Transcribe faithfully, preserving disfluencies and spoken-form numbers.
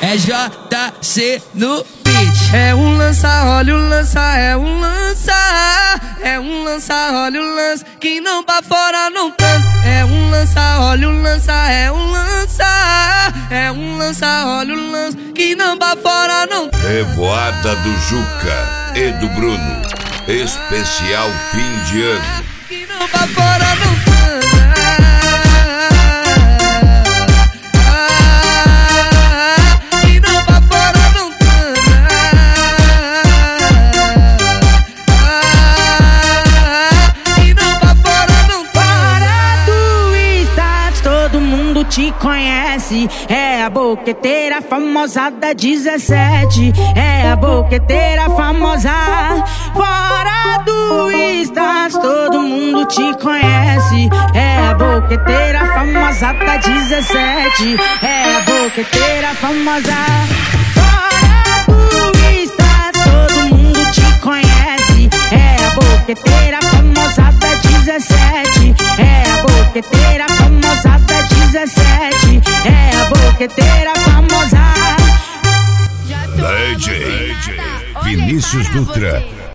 é J C no beat. É um lança, olha o lança, é um lança. É um lança, olha o lança, que não pra fora não cansa. É um lança, olha o lança, é um lança. É um lança, olha o lança, que não pra fora não cansa. Revoada do Juca e do Bruno, especial fim de ano. Que não pra fora não cansa. Te conhece, é a boqueteira famosa da dezessete. É a boqueteira famosa. Fora do Stats, todo mundo te conhece. É a boqueteira famosa da dezessete. É a boqueteira famosa. Fora do Stats, todo mundo te conhece. É a boqueteira famosa da dezessete. É a boqueteira famosa da dezessete. É a boqueteira famosa. D J Vinícius Dutra